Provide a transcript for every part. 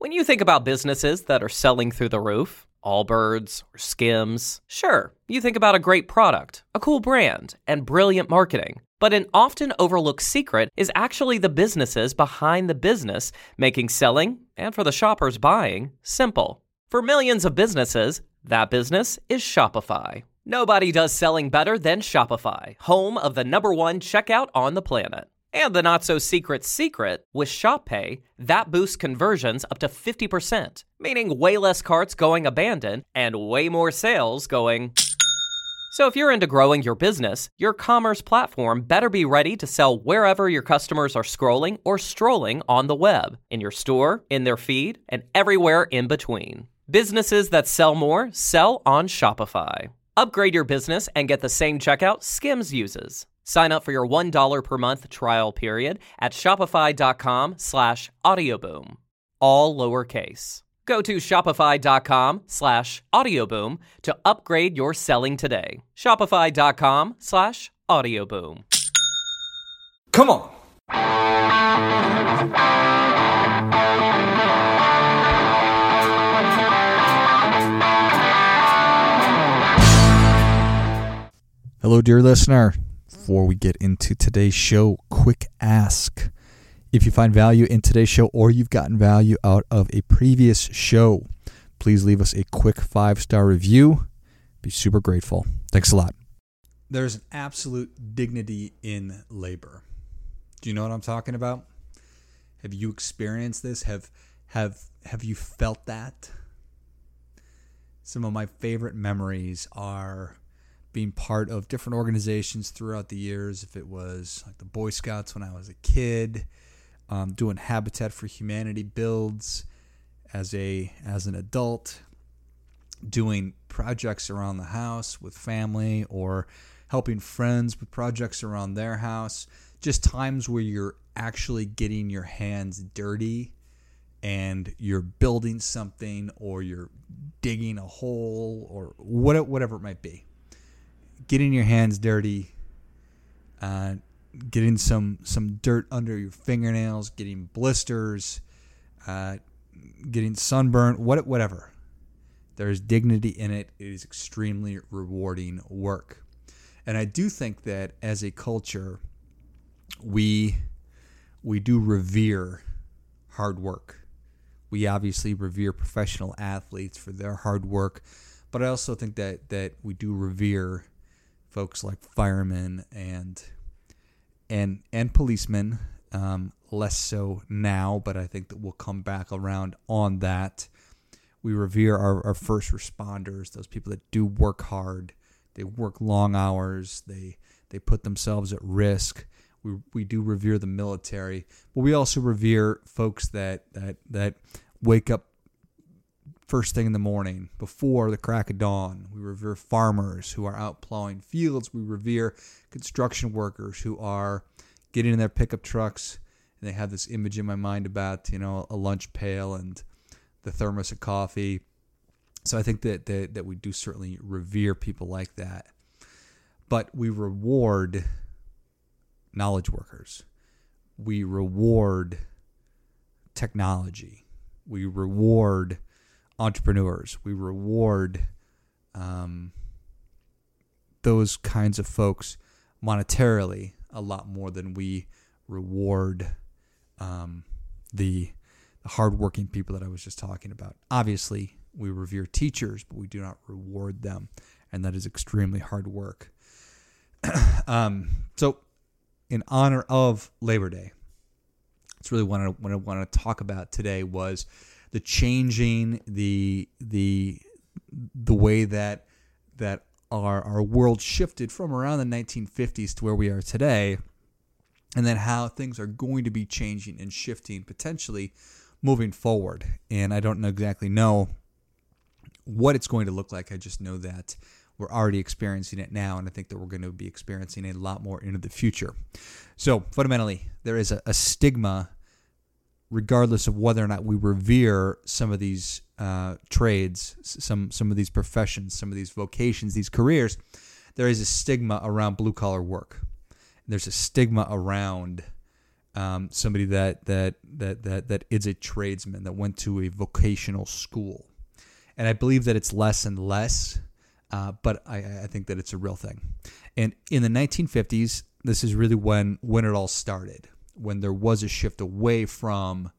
When you think about businesses that are selling through the roof, Allbirds or Skims, sure, you think about a great product, a cool brand, and brilliant marketing. But an often overlooked secret is actually the businesses behind the business, making selling, and for the shoppers buying, simple. For millions of businesses, that business is Shopify. Nobody does selling better than Shopify, home of the #1 checkout on the planet. And the not-so-secret secret, with ShopPay, that boosts conversions up to 50%, meaning way less carts going abandoned and way more sales going. So if you're into growing your business, your commerce platform better be ready to sell wherever your customers are scrolling or strolling on the web, in your store, in their feed, and everywhere in between. Businesses that sell more sell on Shopify. Upgrade your business and get the same checkout Skims uses. Sign up for your $1 per month trial period at shopify.com/audioboom. All lowercase. Go to shopify.com/audioboom to upgrade your selling today. Shopify.com/audioboom. Come on. Hello, dear listener. Before we get into today's show, quick ask. If you find value in today's show or you've gotten value out of a previous show, please leave us a quick 5-star review. Be super grateful. Thanks a lot. There's an absolute dignity in labor. Do you know what I'm talking about? Have you experienced this? Have you felt that? Some of my favorite memories are being part of different organizations throughout the years. If it was like the Boy Scouts when I was a kid, doing Habitat for Humanity builds as an adult, doing projects around the house with family, or helping friends with projects around their house. Just times where you're actually getting your hands dirty and you're building something, or you're digging a hole, or whatever it might be. Getting your hands dirty, getting some dirt under your fingernails, getting blisters, getting sunburned, whatever. There is dignity in it. It is extremely rewarding work. And I do think that as a culture, we do revere hard work. We obviously revere professional athletes for their hard work, but I also think that we do revere folks like firemen and policemen, less so now, but I think that we'll come back around on that. We revere our first responders, those people that do work hard. They work long hours. They put themselves at risk. We do revere the military, but we also revere folks that wake up first thing in the morning, before the crack of dawn. We revere farmers who are out plowing fields. We revere construction workers who are getting in their pickup trucks, and they have this image in my mind about, a lunch pail and the thermos of coffee. So I think that we do certainly revere people like that. But we reward knowledge workers. We reward technology. We reward entrepreneurs. We reward those kinds of folks monetarily a lot more than we reward the hardworking people that I was just talking about. Obviously, we revere teachers, but we do not reward them, and that is extremely hard work. So, in honor of Labor Day, that's really what I want to talk about today was the changing the way that our world shifted from around the 1950s to where we are today, and then how things are going to be changing and shifting potentially moving forward. And I don't exactly know what it's going to look like. I just know that we're already experiencing it now, and I think that we're going to be experiencing it a lot more into the future. So fundamentally, there is a stigma, regardless of whether or not we revere some of these trades, some of these professions, some of these vocations, these careers. There is a stigma around blue-collar work. There's a stigma around somebody that is a tradesman that went to a vocational school. And I believe that it's less and less, but I think that it's a real thing. And in the 1950s, this is really when it all started, when there was a shift away from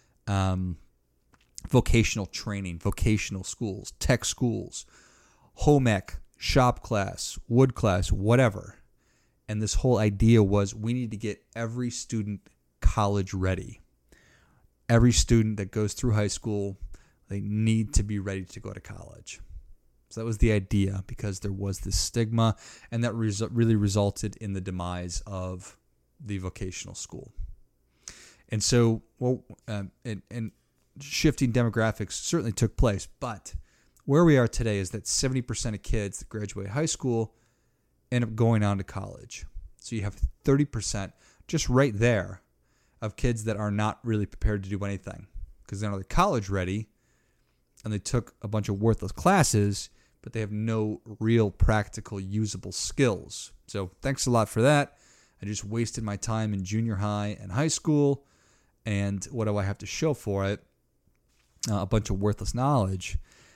vocational training, vocational schools, tech schools, home ec, shop class, wood class, whatever. And this whole idea was we need to get every student college ready. Every student that goes through high school, they need to be ready to go to college. So that was the idea, because there was this stigma, and that really resulted in the demise of the vocational school. And so, and shifting demographics certainly took place, but where we are today is that 70% of kids that graduate high school end up going on to college. So you have 30% just right there of kids that are not really prepared to do anything, because they're college ready and they took a bunch of worthless classes, but they have no real practical usable skills. So thanks a lot for that. I just wasted my time in junior high and high school, and what do I have to show for it? A bunch of worthless knowledge.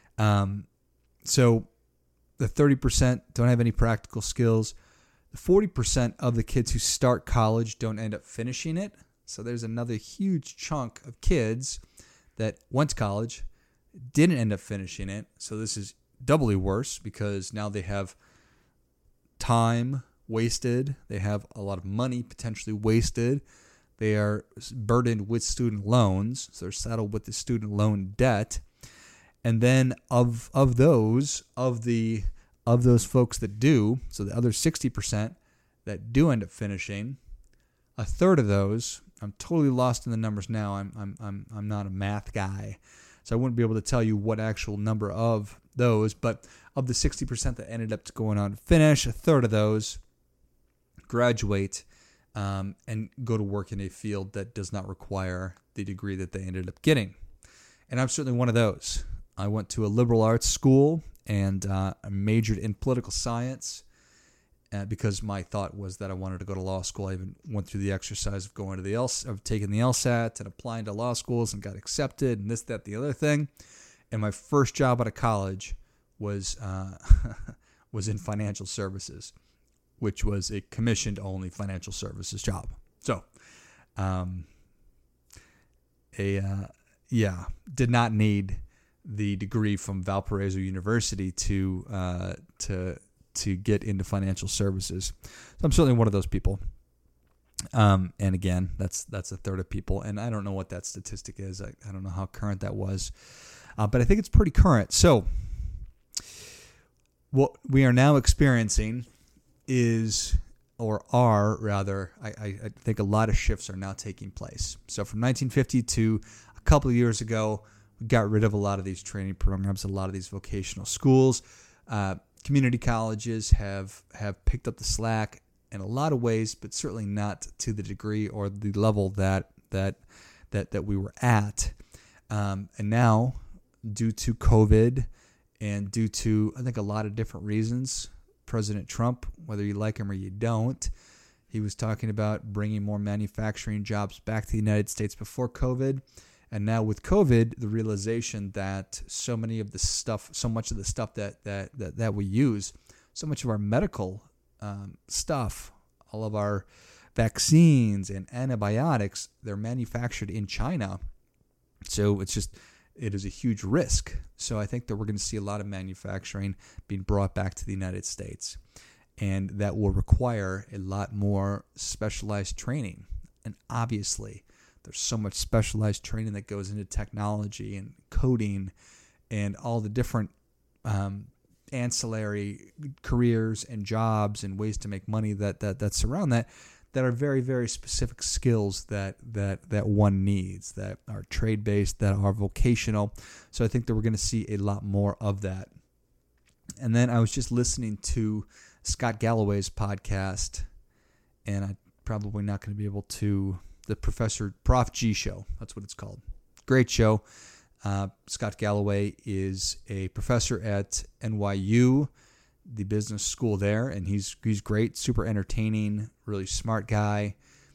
So the 30% don't have any practical skills. The 40% of the kids who start college don't end up finishing it. So there's another huge chunk of kids that went to college, didn't end up finishing it. So this is doubly worse, because now they have time wasted. They have a lot of money potentially wasted. They are burdened with student loans, so they're saddled with the student loan debt. And then of those folks that do, so the other 60% that do end up finishing, a third of those, I'm totally lost in the numbers now. I'm not a math guy, so I wouldn't be able to tell you what actual number of those. But of the 60% that ended up going on to finish, a third of those graduate and go to work in a field that does not require the degree that they ended up getting. And I'm certainly one of those. I went to a liberal arts school and I majored in political science because my thought was that I wanted to go to law school. I even went through the exercise of going to of taking the LSAT and applying to law schools and got accepted and this, that, the other thing. And my first job out of college was was in financial services, which was a commissioned-only financial services job. So, did not need the degree from Valparaiso University to get into financial services. So I'm certainly one of those people. And again, that's a third of people, and I don't know what that statistic is. I don't know how current that was, but I think it's pretty current. So what we are now experiencing is, or are rather, I think a lot of shifts are now taking place. So from 1950 to a couple of years ago, we got rid of a lot of these training programs, a lot of these vocational schools. Community colleges have picked up the slack in a lot of ways, but certainly not to the degree or the level that we were at. And now, due to COVID and due to, I think, a lot of different reasons, President Trump, whether you like him or you don't, he was talking about bringing more manufacturing jobs back to the United States before COVID. And now with COVID, the realization that so much of the stuff that we use, so much of our medical stuff, all of our vaccines and antibiotics, they're manufactured in China. So it is a huge risk. So I think that we're going to see a lot of manufacturing being brought back to the United States. And that will require a lot more specialized training. And obviously, there's so much specialized training that goes into technology and coding and all the different ancillary careers and jobs and ways to make money that surround that are very, very specific skills that one needs, that are trade-based, that are vocational. So I think that we're going to see a lot more of that. And then I was just listening to Scott Galloway's podcast, and I'm probably not going to be able to, the Prof G Show, that's what it's called. Great show. Scott Galloway is a professor at NYU, the business school there, and he's great, super entertaining, really smart guy.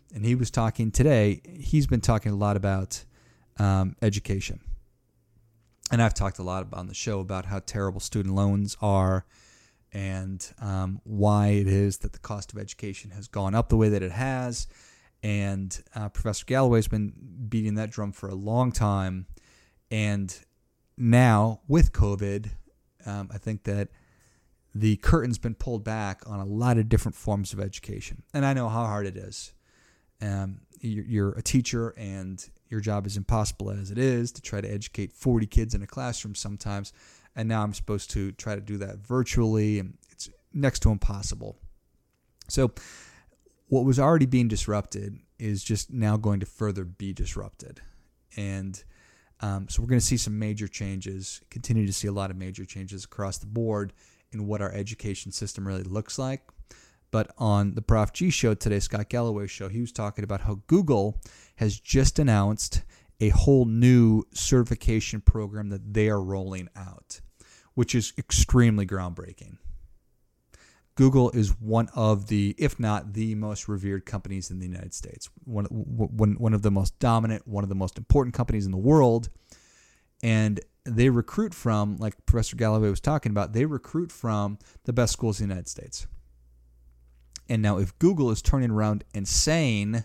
and he was talking today. He's been talking a lot about education. And I've talked a lot on the show about how terrible student loans are and why it is that the cost of education has gone up the way that it has. And Professor Galloway's been beating that drum for a long time. And now, with COVID, I think that the curtain's been pulled back on a lot of different forms of education. And I know how hard it is. You're a teacher, and your job is impossible as it is to try to educate 40 kids in a classroom sometimes. And now I'm supposed to try to do that virtually, and it's next to impossible. So what was already being disrupted is just now going to further be disrupted. And so we're going to see some major changes, continue to see a lot of major changes across the board in what our education system really looks like. But on the Prof G show today, Scott Galloway's show, he was talking about how Google has just announced a whole new certification program that they are rolling out, which is extremely groundbreaking. Google is one of the, if not the most revered companies in the United States, one of the most dominant, one of the most important companies in the world. And they recruit from, like Professor Galloway was talking about, they recruit from the best schools in the United States. And now if Google is turning around and saying,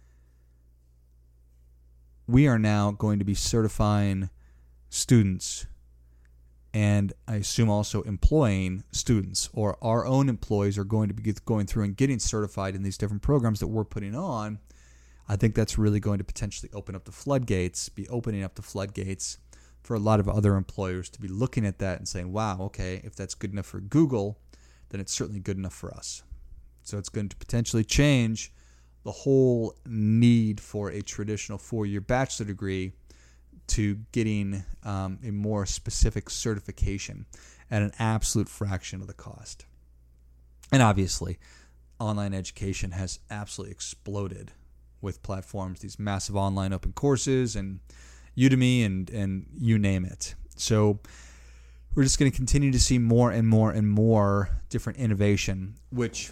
we are now going to be certifying students, and I assume also employing students, or our own employees are going to be going through and getting certified in these different programs that we're putting on, I think that's really going to potentially opening up the floodgates for a lot of other employers to be looking at that and saying, wow, okay, if that's good enough for Google, then it's certainly good enough for us. So it's going to potentially change the whole need for a traditional 4-year bachelor degree to getting a more specific certification at an absolute fraction of the cost. And obviously, online education has absolutely exploded with platforms, these massive online open courses and Udemy and you name it. So we're just going to continue to see more and more and more different innovation, which,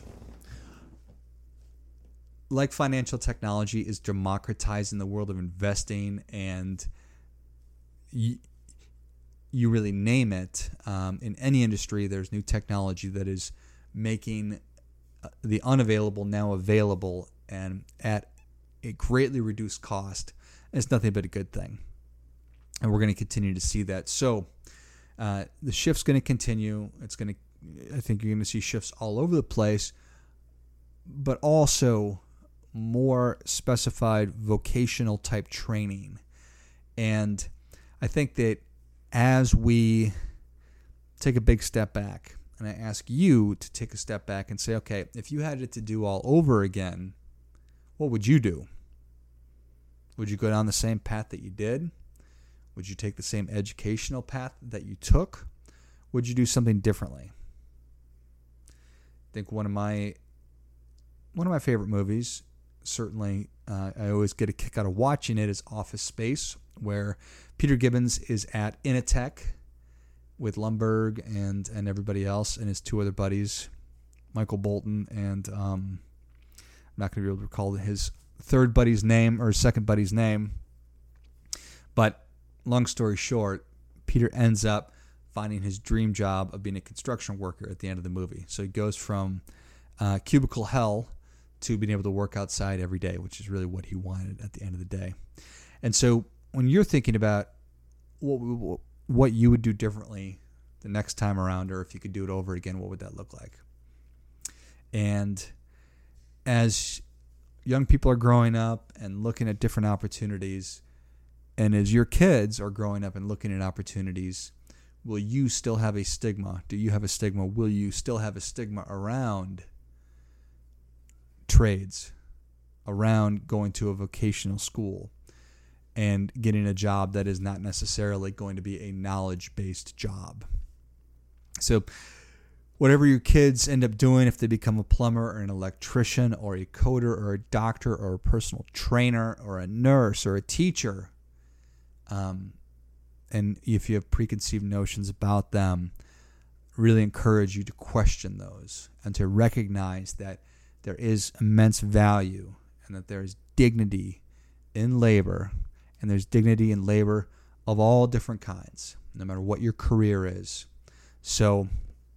like financial technology, is democratizing the world of investing, and you really name it. In any industry, there's new technology that is making the unavailable now available and at a greatly reduced cost. And it's nothing but a good thing. And we're going to continue to see that. So the shift's going to continue. I think you're going to see shifts all over the place, but also more specified vocational type training. And I think that as we take a big step back, and I ask you to take a step back and say, okay, if you had it to do all over again, what would you do? Would you go down the same path that you did? Would you take the same educational path that you took? Would you do something differently? I think one of my favorite movies, certainly I always get a kick out of watching it, is Office Space, where Peter Gibbons is at Initech with Lumbergh and everybody else, and his two other buddies, Michael Bolton, and I'm not going to be able to recall his third buddy's name or his second buddy's name. But long story short, Peter ends up finding his dream job of being a construction worker at the end of the movie. So he goes from cubicle hell to being able to work outside every day, which is really what he wanted at the end of the day. And so when you're thinking about what you would do differently the next time around, or if you could do it over again, what would that look like? And as young people are growing up and looking at different opportunities, and as your kids are growing up and looking at opportunities, will you still have a stigma? Do you have a stigma? Will you still have a stigma around trades, around going to a vocational school and getting a job that is not necessarily going to be a knowledge-based job? So whatever your kids end up doing, if they become a plumber or an electrician or a coder or a doctor or a personal trainer or a nurse or a teacher, and if you have preconceived notions about them, really encourage you to question those and to recognize that there is immense value and that there's dignity in labor, and there's dignity in labor of all different kinds, no matter what your career is. So,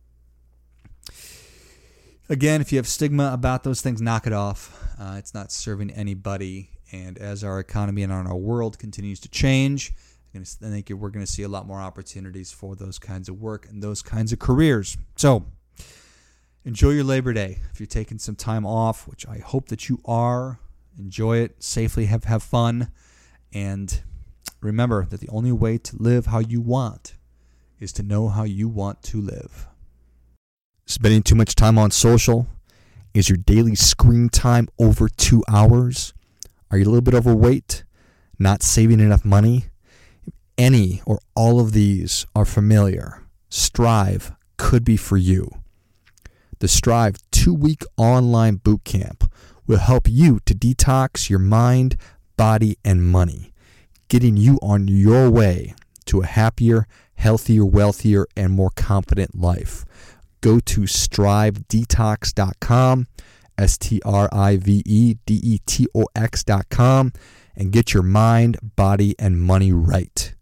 again, if you have stigma about those things, knock it off. It's not serving anybody. And as our economy and our world continues to change, I think we're going to see a lot more opportunities for those kinds of work and those kinds of careers. So, enjoy your Labor Day. If you're taking some time off, which I hope that you are, enjoy it safely, have fun, and remember that the only way to live how you want is to know how you want to live. Spending too much time on social? Is your daily screen time over 2 hours? Are you a little bit overweight? Not saving enough money? If any or all of these are familiar, Strive could be for you. The Strive 2-week online bootcamp will help you to detox your mind, body, and money, getting you on your way to a happier, healthier, wealthier, and more confident life. Go to strivedetox.com, strivedetox.com, and get your mind, body, and money right.